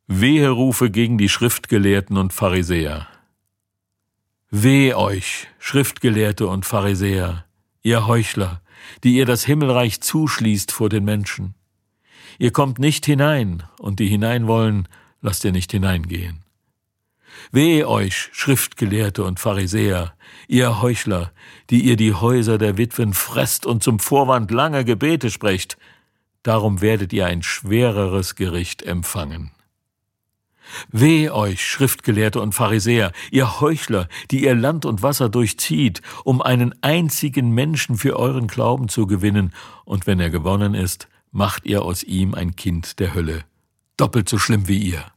Weherufe gegen die Schriftgelehrten und Pharisäer. Weh euch, Schriftgelehrte und Pharisäer, ihr Heuchler, die ihr das Himmelreich zuschließt vor den Menschen. Ihr kommt nicht hinein, und die hinein wollen, lasst ihr nicht hineingehen. Wehe euch, Schriftgelehrte und Pharisäer, ihr Heuchler, die ihr die Häuser der Witwen fresst und zum Vorwand langer Gebete sprecht, darum werdet ihr ein schwereres Gericht empfangen. Weh euch, Schriftgelehrte und Pharisäer, ihr Heuchler, die ihr Land und Wasser durchzieht, um einen einzigen Menschen für euren Glauben zu gewinnen, und wenn er gewonnen ist, macht ihr aus ihm ein Kind der Hölle, doppelt so schlimm wie ihr.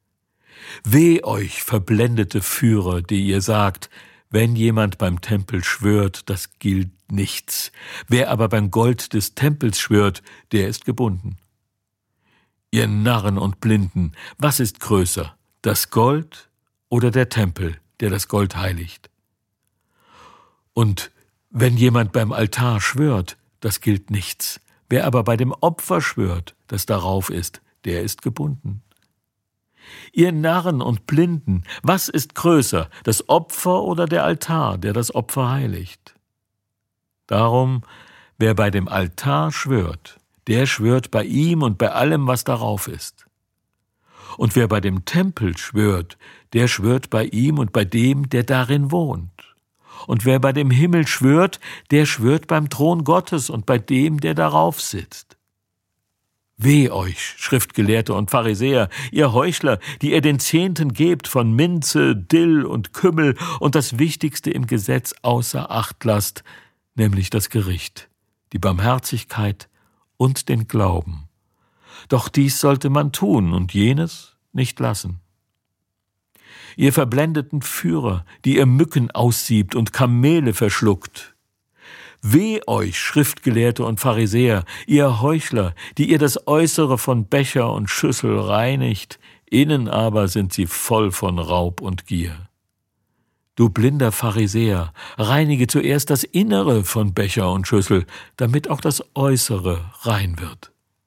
Weh euch, verblendete Führer, die ihr sagt, wenn jemand beim Tempel schwört, das gilt nichts. Wer aber beim Gold des Tempels schwört, der ist gebunden. Ihr Narren und Blinden, was ist größer, das Gold oder der Tempel, der das Gold heiligt? Und wenn jemand beim Altar schwört, das gilt nichts. Wer aber bei dem Opfer schwört, das darauf ist, der ist gebunden. Ihr Narren und Blinden, was ist größer, das Opfer oder der Altar, der das Opfer heiligt? Darum, wer bei dem Altar schwört, der schwört bei ihm und bei allem, was darauf ist. Und wer bei dem Tempel schwört, der schwört bei ihm und bei dem, der darin wohnt. Und wer bei dem Himmel schwört, der schwört beim Thron Gottes und bei dem, der darauf sitzt. Weh euch, Schriftgelehrte und Pharisäer, ihr Heuchler, die ihr den Zehnten gebt von Minze, Dill und Kümmel und das Wichtigste im Gesetz außer Acht lasst, nämlich das Gericht, die Barmherzigkeit und den Glauben. Doch dies sollte man tun und jenes nicht lassen. Ihr verblendeten Führer, die ihr Mücken aussiebt und Kamele verschluckt. Weh euch, Schriftgelehrte und Pharisäer, ihr Heuchler, die ihr das Äußere von Becher und Schüssel reinigt, innen aber sind sie voll von Raub und Gier. Du blinder Pharisäer, reinige zuerst das Innere von Becher und Schüssel, damit auch das Äußere rein wird.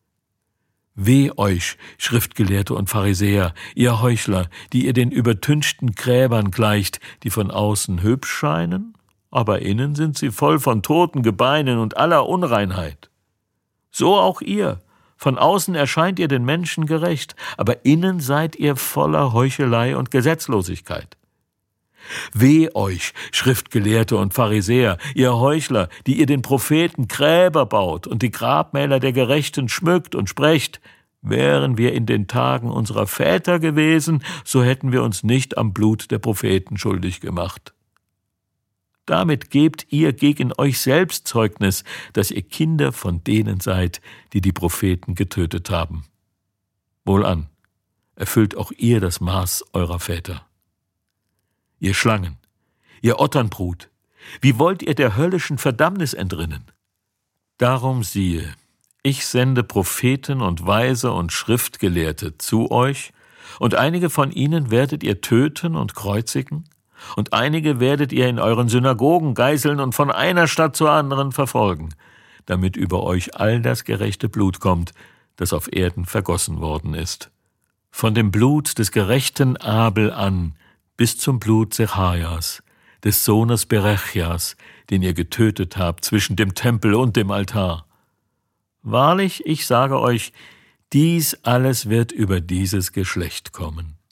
Weh euch, Schriftgelehrte und Pharisäer, ihr Heuchler, die ihr den übertünchten Gräbern gleicht, die von außen hübsch scheinen, aber innen sind sie voll von toten Gebeinen und aller Unreinheit. So auch ihr. Von außen erscheint ihr den Menschen gerecht, aber innen seid ihr voller Heuchelei und Gesetzlosigkeit. Weh euch, Schriftgelehrte und Pharisäer, ihr Heuchler, die ihr den Propheten Gräber baut und die Grabmäler der Gerechten schmückt und sprecht, wären wir in den Tagen unserer Väter gewesen, so hätten wir uns nicht am Blut der Propheten schuldig gemacht. Damit gebt ihr gegen euch selbst Zeugnis, dass ihr Kinder von denen seid, die die Propheten getötet haben. Wohlan, erfüllt auch ihr das Maß eurer Väter. Ihr Schlangen, ihr Otternbrut, wie wollt ihr der höllischen Verdammnis entrinnen? Darum siehe, ich sende Propheten und Weise und Schriftgelehrte zu euch, und einige von ihnen werdet ihr töten und kreuzigen, und einige werdet ihr in euren Synagogen geißeln und von einer Stadt zur anderen verfolgen, damit über euch all das gerechte Blut kommt, das auf Erden vergossen worden ist. Von dem Blut des gerechten Abel an, bis zum Blut Zecharias, des Sohnes Berechias, den ihr getötet habt zwischen dem Tempel und dem Altar. Wahrlich, ich sage euch, dies alles wird über dieses Geschlecht kommen.